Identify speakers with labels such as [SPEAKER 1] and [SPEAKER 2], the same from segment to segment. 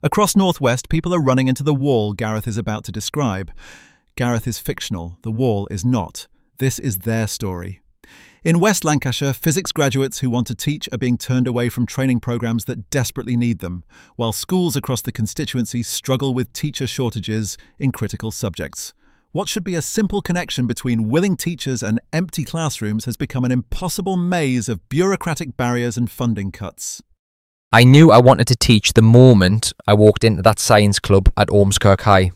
[SPEAKER 1] Across Northwest, people are running into the wall Gareth is about to describe. Gareth is fictional, the wall is not. This is their story. In West Lancashire, physics graduates who want to teach are being turned away from training programmes that desperately need them, while schools across the constituency struggle with teacher shortages in critical subjects. What should be a simple connection between willing teachers and empty classrooms has become an impossible maze of bureaucratic barriers and funding cuts.
[SPEAKER 2] I knew I wanted to teach the moment I walked into that science club at Ormskirk High.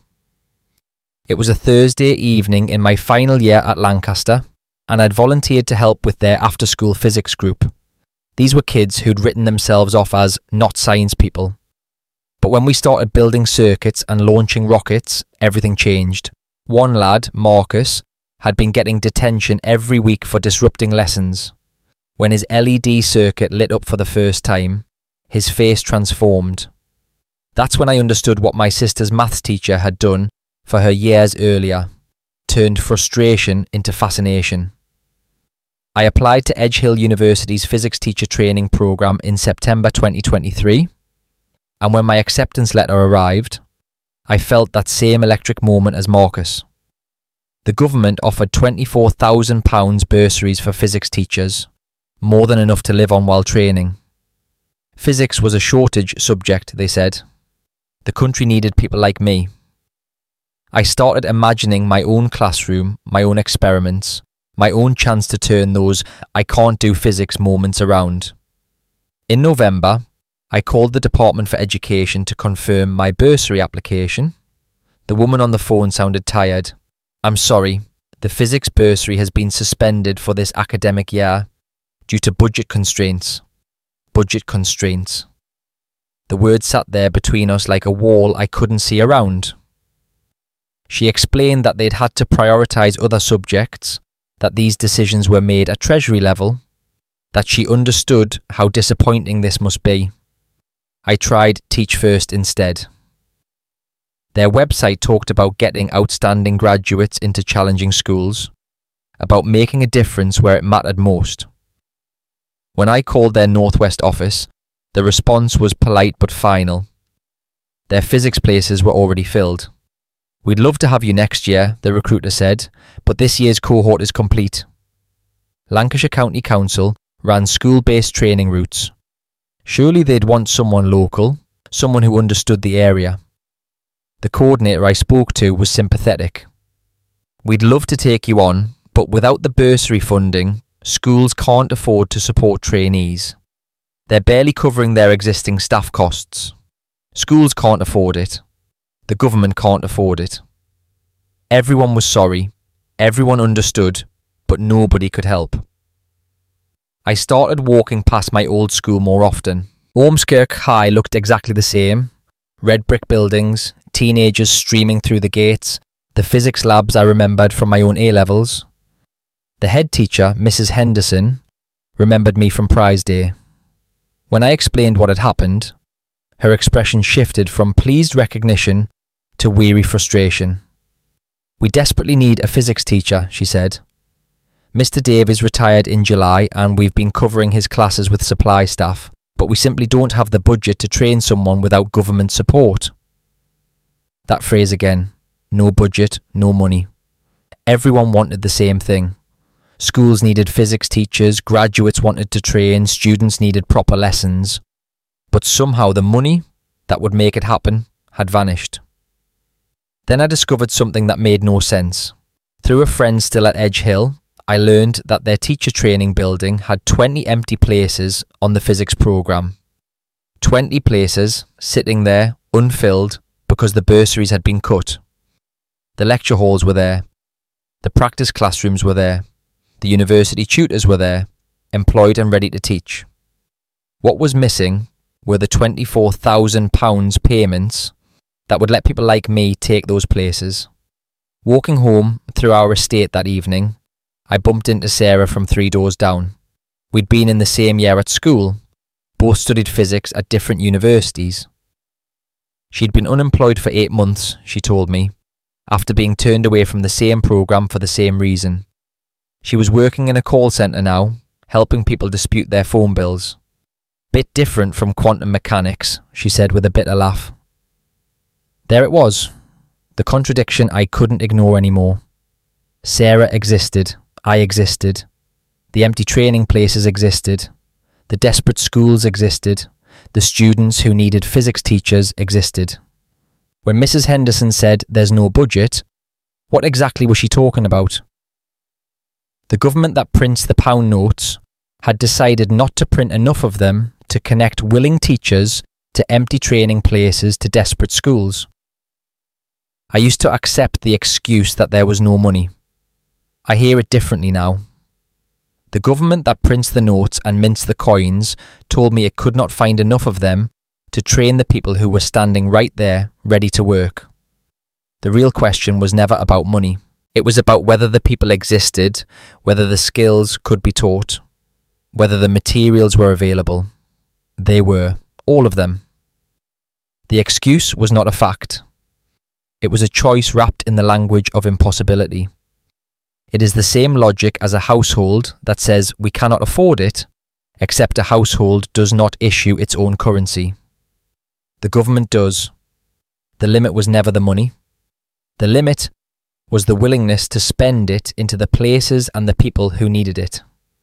[SPEAKER 2] It was a Thursday evening in my final year at Lancaster, and I'd volunteered to help with their after-school physics group. These were kids who'd written themselves off as not science people. But when we started building circuits and launching rockets, everything changed. One lad, Marcus, had been getting detention every week for disrupting lessons. When his LED circuit lit up for the first time, his face transformed. That's when I understood what my sister's maths teacher had done for her years earlier, turned frustration into fascination. I applied to Edge Hill University's physics teacher training programme in September 2023, and when my acceptance letter arrived, I felt that same electric moment as Marcus. The government offered £24,000 bursaries for physics teachers, more than enough to live on while training. Physics was a shortage subject, they said. The country needed people like me. I started imagining my own classroom, my own experiments, my own chance to turn those I can't do physics moments around. In November, I called the Department for Education to confirm my bursary application. The woman on the phone sounded tired. "I'm sorry, the physics bursary has been suspended for this academic year due to budget constraints." Budget constraints. The word sat there between us like a wall I couldn't see around. She explained that they'd had to prioritise other subjects, that these decisions were made at Treasury level, that she understood how disappointing this must be. I tried Teach First instead. Their website talked about getting outstanding graduates into challenging schools, about making a difference where it mattered most. When I called their Northwest office, the response was polite but final. Their physics places were already filled. "We'd love to have you next year," the recruiter said, "but this year's cohort is complete." Lancashire County Council ran school-based training routes. Surely they'd want someone local, someone who understood the area. The coordinator I spoke to was sympathetic. "We'd love to take you on, but without the bursary funding, schools can't afford to support trainees. They're barely covering their existing staff costs. Schools can't afford it. The government can't afford it." Everyone was sorry, everyone understood, but nobody could help. I started walking past my old school more often. Ormskirk High looked exactly the same. Red brick buildings, teenagers streaming through the gates, the physics labs I remembered from my own A-levels. The head teacher, Mrs. Henderson, remembered me from prize day. When I explained what had happened, her expression shifted from pleased recognition to weary frustration. "We desperately need a physics teacher," she said. "Mr. Davies retired in July and we've been covering his classes with supply staff, but we simply don't have the budget to train someone without government support." That phrase again, no budget, no money. Everyone wanted the same thing. Schools needed physics teachers, graduates wanted to train, students needed proper lessons. But somehow the money that would make it happen had vanished. Then I discovered something that made no sense. Through a friend still at Edge Hill, I learned that their teacher training building had 20 empty places on the physics programme. 20 places sitting there, unfilled, because the bursaries had been cut. The lecture halls were there. The practice classrooms were there. The university tutors were there, employed and ready to teach. What was missing were the £24,000 payments that would let people like me take those places. Walking home through our estate that evening, I bumped into Sarah from 3 doors down. We'd been in the same year at school, both studied physics at different universities. She'd been unemployed for 8 months, she told me, after being turned away from the same programme for the same reason. She was working in a call centre now, helping people dispute their phone bills. "Bit different from quantum mechanics," she said with a bitter laugh. There it was, the contradiction I couldn't ignore anymore. Sarah existed, I existed, the empty training places existed, the desperate schools existed, the students who needed physics teachers existed. When Mrs. Henderson said there's no budget, what exactly was she talking about? The government that prints the pound notes had decided not to print enough of them to connect willing teachers to empty training places to desperate schools. I used to accept the excuse that there was no money. I hear it differently now. The government that prints the notes and mints the coins told me it could not find enough of them to train the people who were standing right there, ready to work. The real question was never about money. It was about whether the people existed, whether the skills could be taught, whether the materials were available. They were, all of them. The excuse was not a fact. It was a choice wrapped in the language of impossibility. It is the same logic as a household that says we cannot afford it, except a household does not issue its own currency. The government does. The limit was never the money. The limit was the willingness to spend it into the places and the people who needed it.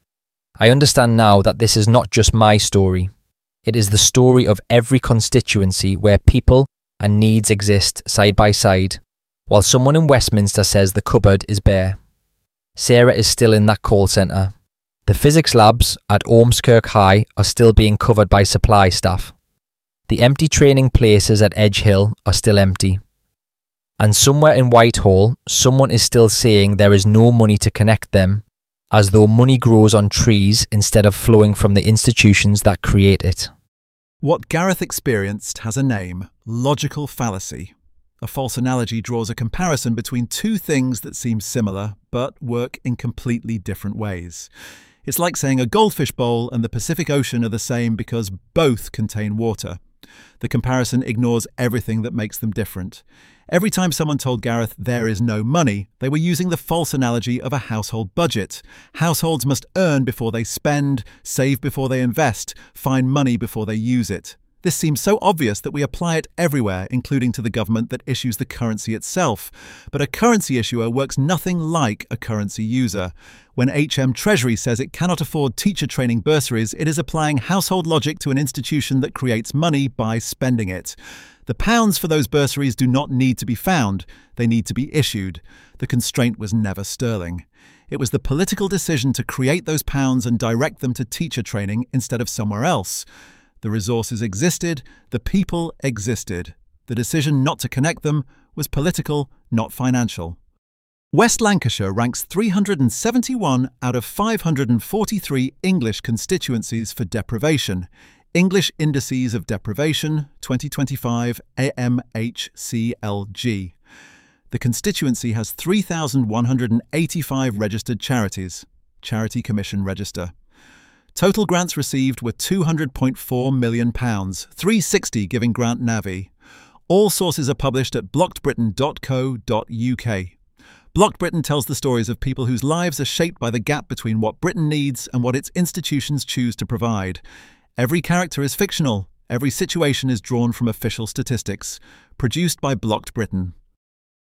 [SPEAKER 2] I understand now that this is not just my story. It is the story of every constituency where people and needs exist side by side, while someone in Westminster says the cupboard is bare. Sarah is still in that call centre. The physics labs at Ormskirk High are still being covered by supply staff. The empty training places at Edge Hill are still empty. And somewhere in Whitehall, someone is still saying there is no money to connect them, as though money grows on trees instead of flowing from the institutions that create it.
[SPEAKER 1] What Gareth experienced has a name: logical fallacy. A false analogy draws a comparison between two things that seem similar, but work in completely different ways. It's like saying a goldfish bowl and the Pacific Ocean are the same because both contain water. The comparison ignores everything that makes them different. Every time someone told Gareth there is no money, they were using the false analogy of a household budget. Households must earn before they spend, save before they invest, find money before they use it. This seems so obvious that we apply it everywhere, including to the government that issues the currency itself. But a currency issuer works nothing like a currency user. When HM Treasury says it cannot afford teacher training bursaries, it is applying household logic to an institution that creates money by spending it. The pounds for those bursaries do not need to be found, they need to be issued. The constraint was never sterling. It was the political decision to create those pounds and direct them to teacher training instead of somewhere else. The resources existed, the people existed. The decision not to connect them was political, not financial. West Lancashire ranks 371 out of 543 English constituencies for deprivation. English Indices of Deprivation, 2025 AMHCLG. The constituency has 3,185 registered charities. Charity Commission Register. Total grants received were £200.4 million, 360 giving Grant Navi. All sources are published at blockedbritain.co.uk. Blocked Britain tells the stories of people whose lives are shaped by the gap between what Britain needs and what its institutions choose to provide. Every character is fictional. Every situation is drawn from official statistics. Produced by Blocked Britain.